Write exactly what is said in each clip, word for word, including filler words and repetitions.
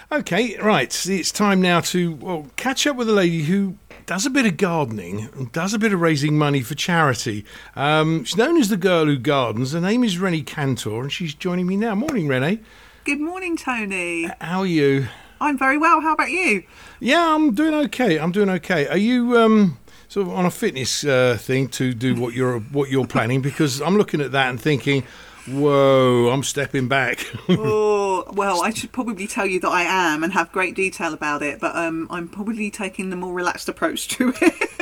Okay, right. It's time now to well catch up with a lady who does a bit of gardening and does a bit of raising money for charity. Um, she's known as the Girl Who Gardens. Her name is Renee Cantor, and she's joining me now. Morning, Renee. Good morning, Tony. How are you? I'm very well. How about you? Yeah, I'm doing okay. I'm doing okay. Are you um, sort of on a fitness uh, thing to do what you're what you're planning? Because I'm looking at that and thinking, whoa, I'm stepping back. Oh, well, I should probably tell you that I am and have great detail about it, but um, I'm probably taking the more relaxed approach to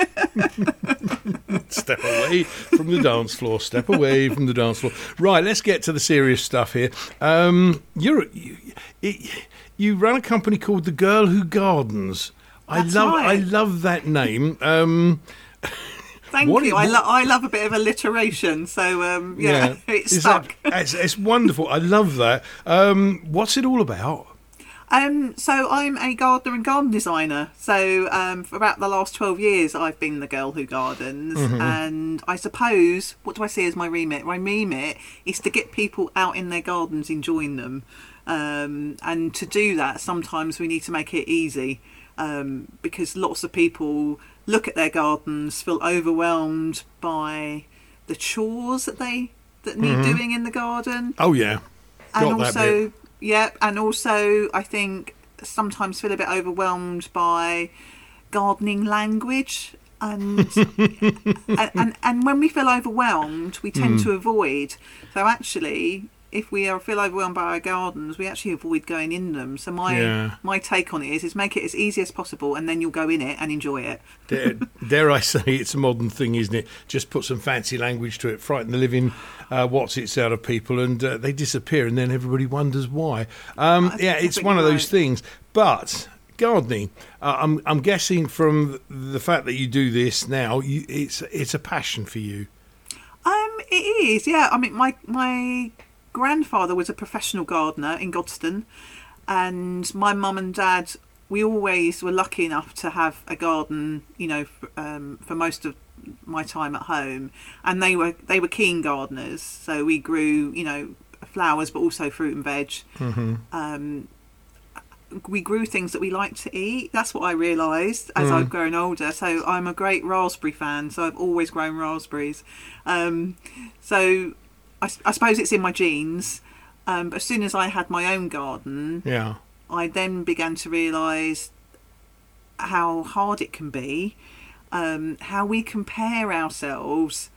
it. Step away from the dance floor. Step away from the dance floor. Right, let's get to the serious stuff here. Um, you're you, it, you run a company called The Girl Who Gardens. I That's love right. I love that name. Um, Thank What you. is- I, lo- I love a bit of alliteration, so um, yeah, it's Is stuck. that- it's, it's wonderful. I love that. Um, what's it all about? Um, so I'm a gardener and garden designer. So um, for about the last twelve years, I've been the girl who gardens. Mm-hmm. And I suppose, what do I see as my remit? My remit is to get people out in their gardens enjoying them. Um, and to do that, sometimes we need to make it easy um, because lots of people look at their gardens, feel overwhelmed by the chores that they that need Mm-hmm. doing in the garden. Oh yeah, got And that also, bit. yeah, and also I think sometimes feel a bit overwhelmed by gardening language. And, and, and and when we feel overwhelmed, we tend Mm. to avoid. So actually, if we are feel overwhelmed by our gardens, we actually avoid going in them. So my Yeah. my take on it is is make it as easy as possible, and then you'll go in it and enjoy it. Dare, dare I say it's a modern thing, isn't it? Just put some fancy language to it, frighten the living uh, what's it's out of people, and uh, they disappear, and then everybody wonders why. Um, I think- yeah, I it's think one of you're those right. things. But gardening, uh, I'm I'm guessing from the fact that you do this now, you, it's it's a passion for you. Um, it is, yeah. I mean, my my grandfather was a professional gardener in Godstone, and my mum and dad, we always were lucky enough to have a garden, you know, f- um, for most of my time at home, and they were they were keen gardeners. So we grew, you know, flowers, but also fruit and veg. Mm-hmm. Um, we grew things that we like to eat. That's what I realised as Mm. I've grown older. So I'm a great raspberry fan. So I've always grown raspberries. Um, so I, s- I suppose it's in my genes. Um, but as soon as I had my own garden, Yeah. I then began to realise how hard it can be, um, how we compare ourselves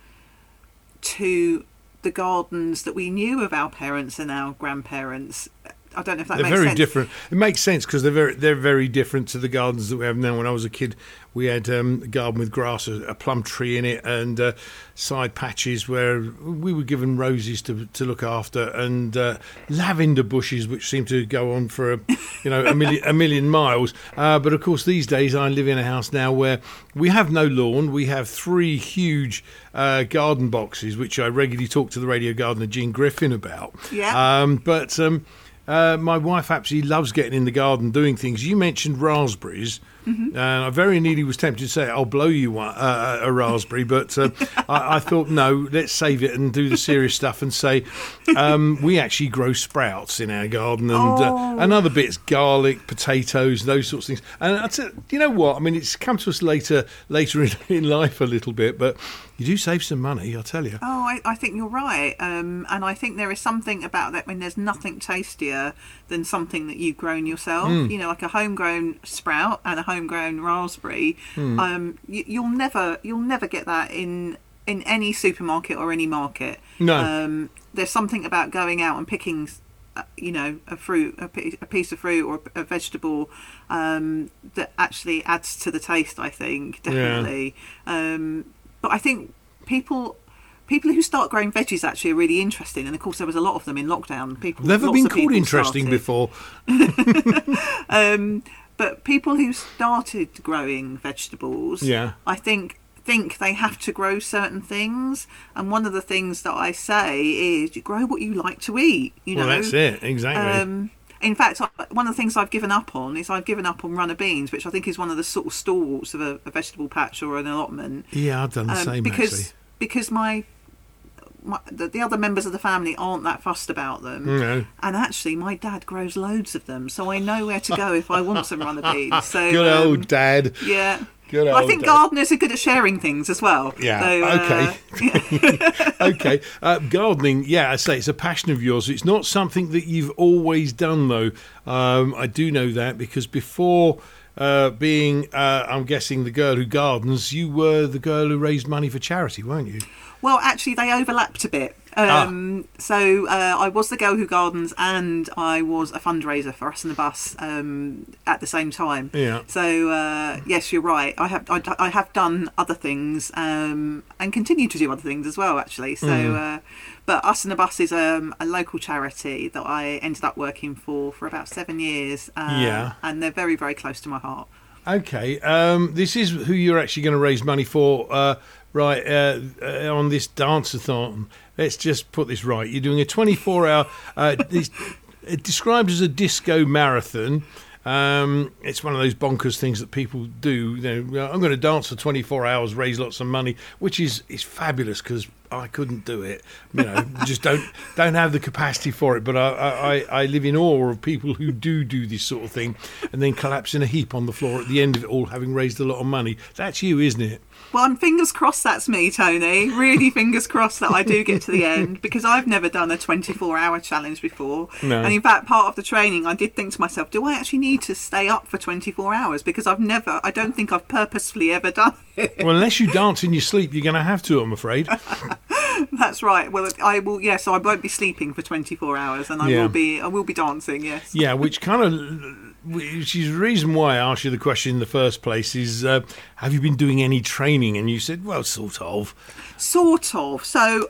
to the gardens that we knew of our parents and our grandparents. I don't know if that They're makes very sense. different. It makes sense because they're very they're very different to the gardens that we have now. When I was a kid, we had um, a garden with grass, a, a plum tree in it, and uh, side patches where we were given roses to to look after, and uh, lavender bushes, which seem to go on for a, you know a million a million miles. Uh, but of course, these days I live in a house now where we have no lawn. We have three huge uh, garden boxes, which I regularly talk to the radio gardener Jean Griffin about. Yeah. Um, but um, uh, my wife absolutely loves getting in the garden doing things. You mentioned raspberries. Mm-hmm. And I very nearly was tempted to say, I'll blow you one, uh, a raspberry, but uh, I, I thought, no, let's save it and do the serious stuff and say um, we actually grow sprouts in our garden and, Oh. uh, and other bits, garlic, potatoes, those sorts of things. And I tell, you know what? I mean, it's come to us later later in, in life a little bit, but you do save some money, I'll tell you. Oh, I, I think you're right. Um, and I think there is something about that when there's nothing tastier than something that you've grown yourself. Mm. You know, like a homegrown sprout and a homegrown raspberry. Mm. Um, you, you'll never you'll never get that in in any supermarket or any market. No. Um, there's something about going out and picking, uh, you know, a fruit, a, pi- a piece of fruit or a, a vegetable um, that actually adds to the taste. I think definitely. Um, but I think people people who start growing veggies actually are really interesting, and of course there was a lot of them in lockdown. People Never lots been of called people interesting started. before. Um, but people who started growing vegetables, Yeah. I think think they have to grow certain things, and one of the things that I say is you grow what you like to eat. You know, Well, that's it, exactly. Um, in fact, I- one of the things I've given up on is I've given up on runner beans, which I think is one of the sort of stalwarts of a, a vegetable patch or an allotment. yeah, I've done the Um, same, because actually. because my my, the, the other members of the family aren't that fussed about them. No. And actually, my dad grows loads of them, so I know where to go if I want some runner beans. So, Good um, old dad. Yeah. Good Well, I old think dad. gardeners are good at sharing things as well. Yeah. So, uh, okay. okay. Uh, gardening. Yeah, I say it's a passion of yours. It's not something that you've always done, though. Um, I do know that because before uh, being, uh, I'm guessing, the girl who gardens, you were the girl who raised money for charity, weren't you? Well, actually, they overlapped a bit. Um, ah. So uh, I was the girl who gardens, and I was a fundraiser for Us and the Bus um, at the same time. Yeah. So uh, yes, you're right. I have I, I have done other things um, and continue to do other things as well. Actually, so mm. uh, but Us and the Bus is um, a local charity that I ended up working for for about seven years. Uh, yeah. And they're very very close to my heart. Okay. Um, this is who you're actually going to raise money for. Uh, Right, uh, uh, on this dance-a-thon, let's just put this right. You're doing a twenty-four hour, uh, this, it described as a disco marathon. Um, it's one of those bonkers things that people do. You know, I'm going to dance for twenty-four hours, raise lots of money, which is, is fabulous because I couldn't do it. You know, just don't don't have the capacity for it. But I, I, I live in awe of people who do do this sort of thing and then collapse in a heap on the floor at the end of it all, having raised a lot of money. That's you, isn't it? Well, I'm fingers crossed that's me, Tony. Really fingers crossed that I do get to the end, because I've never done a twenty-four hour challenge before. No. And in fact, part of the training, I did think to myself, do I actually need to stay up for twenty-four hours? Because I've never, I don't think I've purposefully ever done it. Well, unless you dance in your sleep, you're going to have to, I'm afraid. That's right. Well, I will. Yeah, so I won't be sleeping for twenty-four hours, and I Yeah. will be. I will be dancing. Yes. Yeah, which kind of, which is the reason why I asked you the question in the first place is, uh, have you been doing any training? And you said, well, sort of. Sort of. So,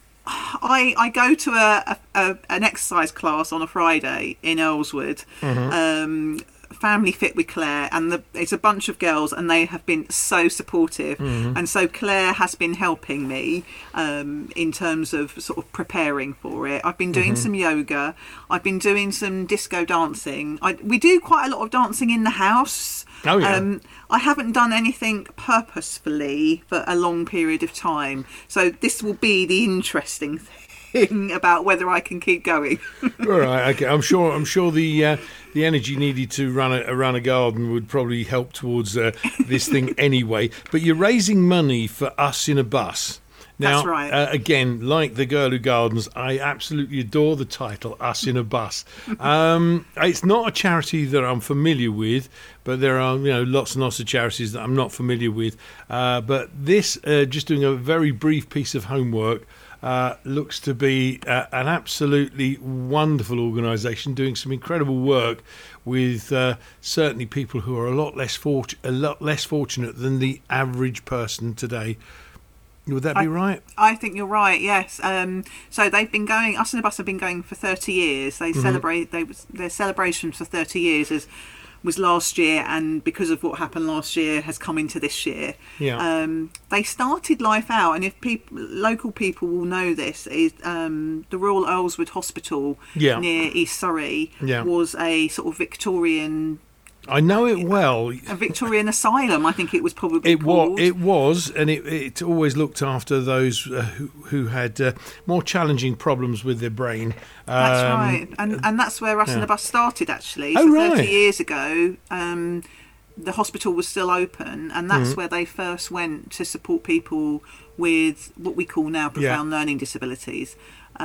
I I go to a, a an exercise class on a Friday in Earlswood. Mm-hmm. Um, Family Fit with Claire, and the, it's a bunch of girls, and they have been so supportive. Mm-hmm. And so Claire has been helping me um, in terms of sort of preparing for it. I've been doing Mm-hmm. some yoga. I've been doing some disco dancing. I, we do quite a lot of dancing in the house. Oh, yeah. Um, I haven't done anything purposefully for a long period of time. So this will be the interesting thing about whether I can keep going. All right, okay. I'm sure. I'm sure the uh, the energy needed to run a run a garden would probably help towards uh, this thing anyway. But you're raising money for Us in a Bus. Now, That's right. uh, again, like the girl who gardens, I absolutely adore the title, Us in a Bus. Um, it's not a charity that I'm familiar with, but there are, you know, lots and lots of charities that I'm not familiar with. Uh, but this, uh, just doing a very brief piece of homework, Uh, looks to be uh, an absolutely wonderful organisation doing some incredible work with uh, certainly people who are a lot less fort- a lot less fortunate than the average person today. Would that be I, right? I think you're right. Yes. Um, so they've been going. Us and the Bus have been going for thirty years. They Mm-hmm. celebrate. They their celebration for thirty years is was last year, and because of what happened last year, has come into this year. Yeah. Um, they started life out, and if people, local people will know this, is um, the Royal Earlswood Hospital Yeah. near East Surrey Yeah. was a sort of Victorian. I know it well. A Victorian asylum, I think it was probably It was, called. it was, and it, it always looked after those uh, who, who had uh, more challenging problems with their brain. That's Um, right, and and that's where Us yeah. and the Bus started actually. Oh, so right. thirty years ago, um, the hospital was still open, and that's Mm-hmm. where they first went to support people with what we call now profound learning disabilities.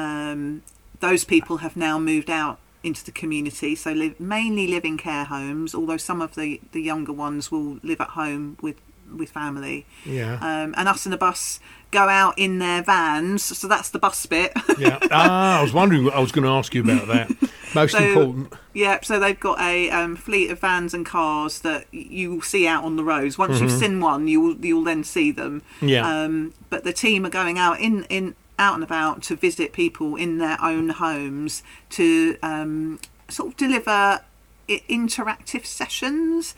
Um, those people have now moved out into the community, so live, mainly live in care homes, although some of the, the younger ones will live at home with, with family. Yeah. Um, and Us and the Bus go out in their vans, so that's the bus bit. Yeah. Ah, I was wondering what I was going to ask you about that. Most So, important. Yeah, so they've got a um, fleet of vans and cars that you will see out on the roads. Once you've seen one, you'll you'll then see them. Yeah. Um, but the team are going out in, in out and about to visit people in their own homes to um, sort of deliver I- interactive sessions.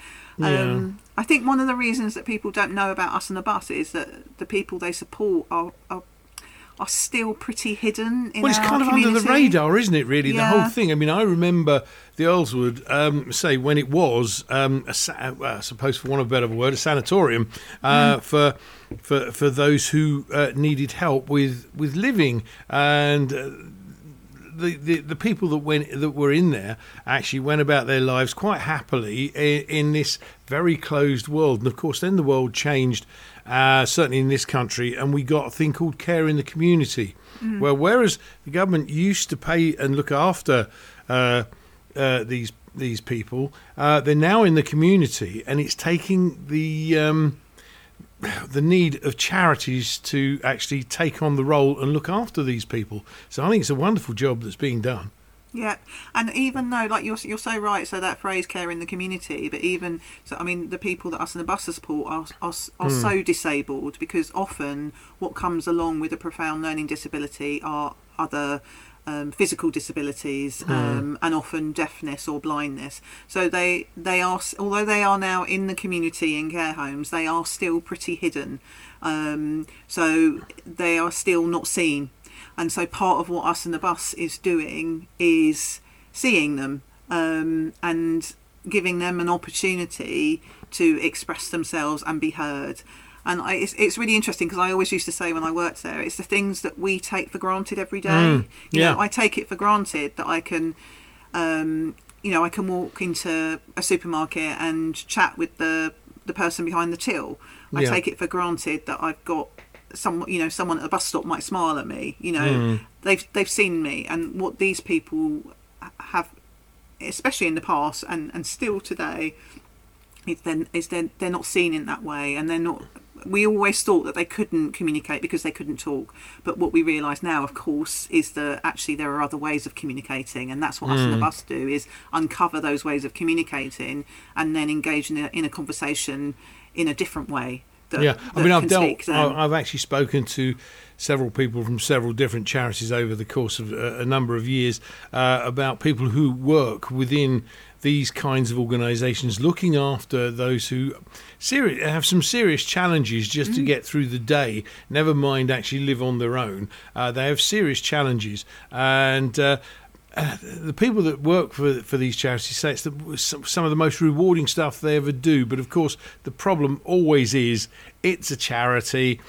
Um, I think one of the reasons that people don't know about Us and the Bus is that the people they support are, are are still pretty hidden in Well, it's our kind of community. under the radar, isn't it, really, Yeah. the whole thing? I mean, I remember the Earlswood, um, say, when it was, um, a sa- well, I suppose for want of a better word, a sanatorium uh, Mm. for for for those who uh, needed help with, with living. And uh, the, the, the people that went that were in there actually went about their lives quite happily in, in this very closed world. And, of course, then the world changed, uh, certainly in this country, and we got a thing called care in the community. Mm. Well, whereas the government used to pay and look after uh, uh, these these people, uh, they're now in the community, and it's taking the um, the need of charities to actually take on the role and look after these people. So I think it's a wonderful job that's being done. Yeah, and even though, like, you're you're so right, so that phrase "care in the community," but even so, I mean, the people that us in the bus support are are, are mm. so disabled, because often what comes along with a profound learning disability are other um, physical disabilities, mm. um, and often deafness or blindness. So they they are, although they are now in the community in care homes, they are still pretty hidden. Um, so they are still not seen. And so part of what Us and the Bus is doing is seeing them, um, and giving them an opportunity to express themselves and be heard. And I, it's, it's really interesting, because I always used to say when I worked there, it's the things that we take for granted every day. Mm, you yeah. know, I take it for granted that I can, um, you know, I can walk into a supermarket and chat with the, the person behind the till. I Yeah. take it for granted that I've got some, you know, someone at the bus stop might smile at me. You know, Mm. they've they've seen me, and what these people have, especially in the past and, and still today, is then is they're, they're not seen in that way, and they're not. We always thought that they couldn't communicate because they couldn't talk, but what we realise now, of course, is that actually there are other ways of communicating, and that's what Us and the Bus do, is uncover those ways of communicating and then engage in a, in a conversation in a different way. That, yeah, I mean, I've dealt. Um, I've actually spoken to several people from several different charities over the course of a, a number of years uh, about people who work within these kinds of organisations, looking after those who seri- have some serious challenges just mm. to get through the day. Never mind actually live on their own. Uh, they have serious challenges, and Uh, Uh, the people that work for for these charities say it's the, some of the most rewarding stuff they ever do. But of course, the problem always is it's a charity,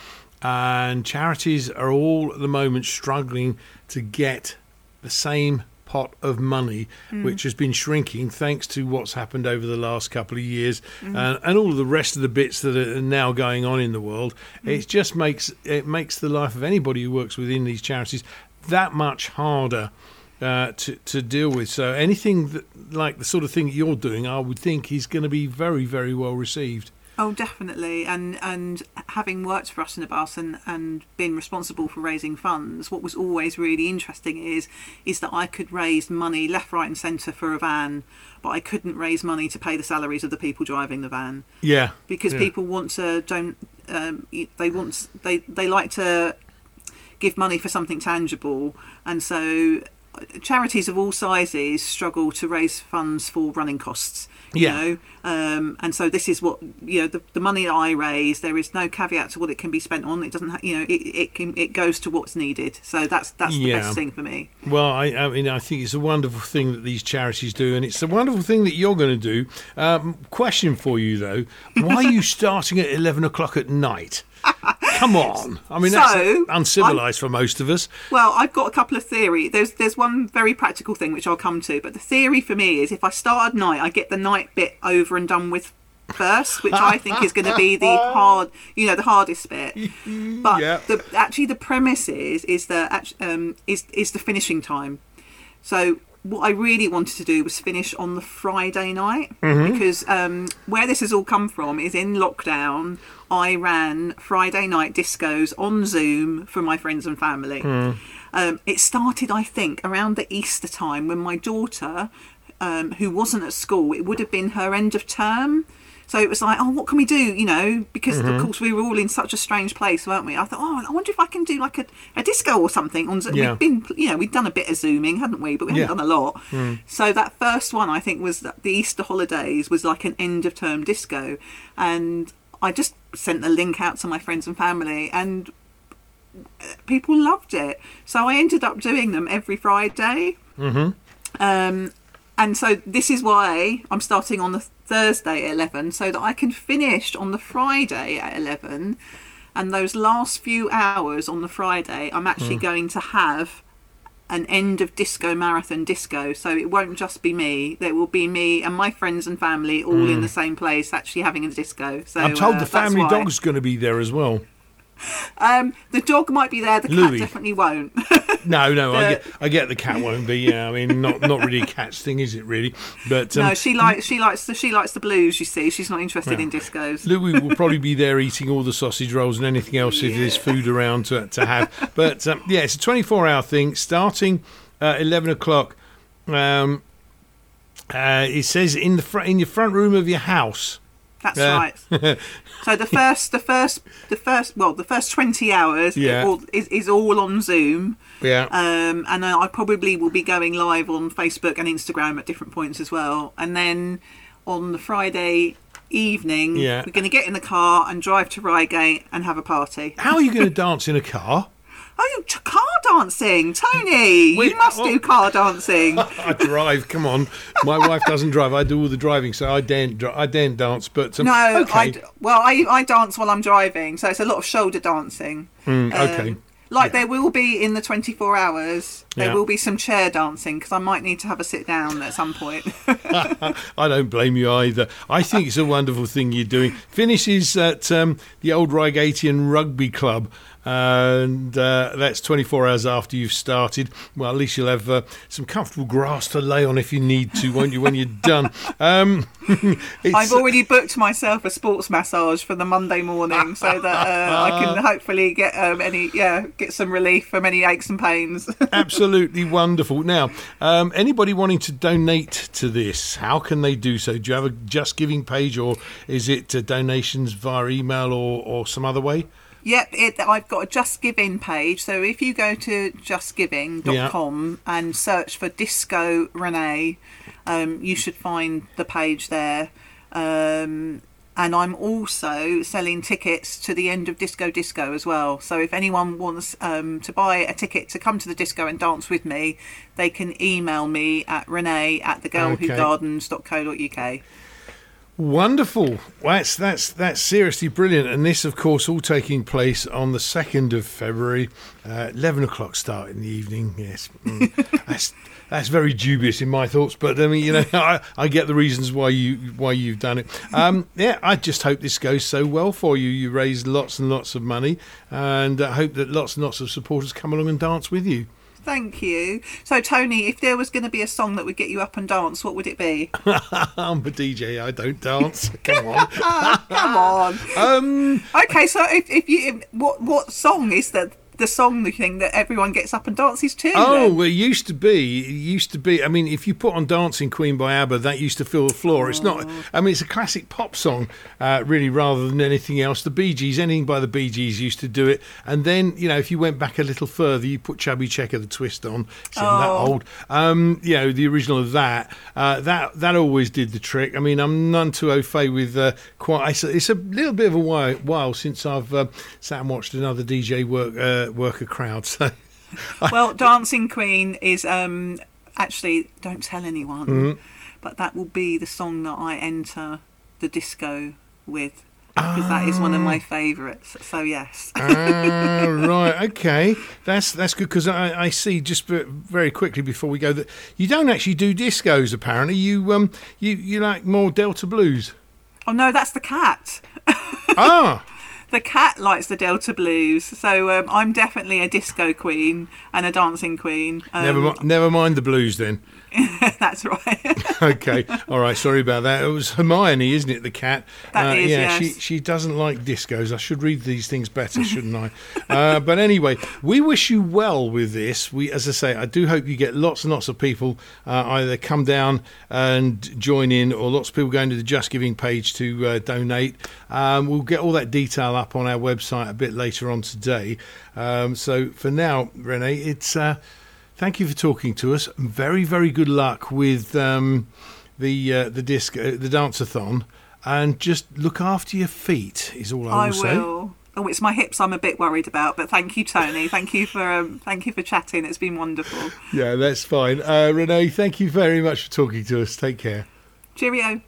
and charities are all at the moment struggling to get the same pot of money, mm. which has been shrinking thanks to what's happened over the last couple of years, mm. and, and all of the rest of the bits that are now going on in the world. Mm. It just makes it makes the life of anybody who works within these charities that much harder Uh, to to deal with. So anything that, like the sort of thing that you're doing, I would think is going to be very, very well received. Oh, definitely. And and having worked for Us in the Bus and, and been responsible for raising funds, what was always really interesting is is that I could raise money left, right and centre for a van, but I couldn't raise money to pay the salaries of the people driving the van. Yeah. Because yeah. people want to, don't, um, they want, they, they like to give money for something tangible. And so charities of all sizes struggle to raise funds for running costs, you yeah. know, um, and so this is what, you know, the, the money that I raise, there is no caveat to what it can be spent on. It doesn't, ha- you know, it it can it goes to what's needed. So that's that's the yeah. best thing for me. Well, I, I mean, I think it's a wonderful thing that these charities do, and it's a wonderful thing that you're going to do. Um, question for you though: why are you starting at eleven o'clock at night? Come on. I mean, so, that's uncivilised I'm, for most of us. Well, I've got a couple of theories. There's there's one very practical thing which I'll come to, but the theory for me is if I start at night, I get the night bit over and done with first, which I think is going to be the hard, you know, the hardest bit. But yeah. the, actually the premise is, is that um, is, is the finishing time. So what I really wanted to do was finish on the Friday night, mm-hmm. because um, where this has all come from is in lockdown, I ran Friday night discos on Zoom for my friends and family. Mm. Um, it started, I think, around the Easter time when my daughter, um, who wasn't at school, it would have been her end of term. So it was like, oh, what can we do? You know, because mm-hmm. of course we were all in such a strange place, weren't we? I thought, oh, I wonder if I can do like a, a disco or something on Zoom. Yeah. We've been, you know, we'd done a bit of Zooming, hadn't we? But we hadn't yeah. done a lot. Mm. So that first one, I think, was the Easter holidays, was like an end of term disco. And I just sent the link out to my friends and family, and people loved it. So I ended up doing them every Friday. Mm-hmm. Um, and so this is why I'm starting on the Thursday at eleven, so that I can finish on the Friday at eleven. And those last few hours on the Friday, I'm actually mm. going to have an end of disco marathon disco. So it won't just be me. There will be me and my friends and family all mm. in the same place actually having a disco. So I'm told uh, the family that's why. dog's going to be there as well. Um, the dog might be there. The Louis. cat definitely won't. No, no, the, I get, I get the cat won't be. Yeah, I mean, not, not really a cat's thing, is it? Really, but um, no, she likes, she likes the, she likes the blues. You see, she's not interested yeah. in discos. Louis will probably be there eating all the sausage rolls and anything else yeah. if there's food around to to have. But um, yeah, it's a twenty-four hour thing starting at eleven o'clock. Um, uh, it says in the fr- in your front room of your house. That's uh, right. So the first, the first, the first, well, the first twenty hours yeah. all, is is all on Zoom. Yeah. Um, and I probably will be going live on Facebook and Instagram at different points as well. And then on the Friday evening, yeah. we're going to get in the car and drive to Reigate and have a party. How are you going to dance in a car? Oh, car dancing, Tony! Wait, you must oh, do car dancing. I drive. Come on, my wife doesn't drive. I do all the driving, so I daren't. I daren't dance. But um, no, okay. I, well, I, I dance while I'm driving, so it's a lot of shoulder dancing. Mm, okay. Um, like yeah. there will be in the twenty-four hours. There yeah. will be some chair dancing because I might need to have a sit down at some point. I don't blame you either. I think it's a wonderful thing you're doing. Finishes at um, the old Reigatian Rugby Club. And uh, that's twenty-four hours after you've started. Well, at least you'll have uh, some comfortable grass to lay on if you need to, won't you, when you're done? Um, I've already booked myself a sports massage for the Monday morning so that uh, I can hopefully get um, any, yeah, get some relief from any aches and pains. Absolutely wonderful. Now, um, anybody wanting to donate to this, how can they do so? Do you have a Just Giving page, or is it uh, donations via email or, or some other way? Yep, it, I've got a Just Giving page. So if you go to just giving dot com yeah. and search for Disco Renee, um, you should find the page there. Um, and I'm also selling tickets to the end of Disco Disco as well. So if anyone wants um, to buy a ticket to come to the disco and dance with me, they can email me at renee at the girl who gardens dot co dot uk. Wonderful. Well, that's that's that's seriously brilliant. And this, of course, all taking place on the second of February, uh, eleven o'clock start in the evening. Yes, mm. that's that's very dubious in my thoughts, but I mean, you know, I, I get the reasons why you why you've done it. Um, yeah, I just hope this goes so well for you. You raise lots and lots of money, and I hope that lots and lots of supporters come along and dance with you. Thank you. So, Tony, if there was going to be a song that would get you up and dance, what would it be? I'm a D J. I don't dance. Come on. Come on. Um, okay, so if, if you, if, what what song is that? The song, the thing that everyone gets up and dances to. Oh, then? well, it used to be. It used to be. I mean, if you put on "Dancing Queen" by ABBA, that used to fill the floor. It's not. I mean, it's a classic pop song, uh, really, rather than anything else. The Bee Gees, anything by the Bee Gees, used to do it. And then, you know, if you went back a little further, you put "Chubby Checker" the twist on. It's oh. that old. Um, you know, the original of that. Uh, that that always did the trick. I mean, I'm none too au fait with uh, quite. It's a, it's a little bit of a while, while since I've uh, sat and watched another D J work uh, work a crowd. So, well, Dancing Queen is um, actually, don't tell anyone, mm-hmm. but that will be the song that I enter the disco with, because ah. that is one of my favourites. So yes. Ah, right, okay, that's that's good, because I, I see, just very quickly before we go, that you don't actually do discos. Apparently, you um you you like more Delta blues. Oh no, that's the cat. Ah. The cat likes the Delta blues, so um, I'm definitely a disco queen and a dancing queen. Um, never, never mind the blues then. That's right. Okay, all right. Sorry about that. It was Hermione, isn't it? The cat. That uh, is, yeah. yes. She she doesn't like discos. I should read these things better, shouldn't I? uh, but anyway, we wish you well with this. We, as I say, I do hope you get lots and lots of people uh, either come down and join in, or lots of people going to the Just Giving page to uh, donate. Um, we'll get all that detail up on our website a bit later on today. Um, so for now, Renee, it's. Uh, Thank you for talking to us. Very, very good luck with um, the uh, the disc, uh, the dance-a-thon, and just look after your feet is all I will I say. will. Oh, it's my hips I'm a bit worried about, but thank you, Tony. Thank you for um, thank you for chatting. It's been wonderful. Yeah, that's fine. Uh, Renee, thank you very much for talking to us. Take care. Cheerio.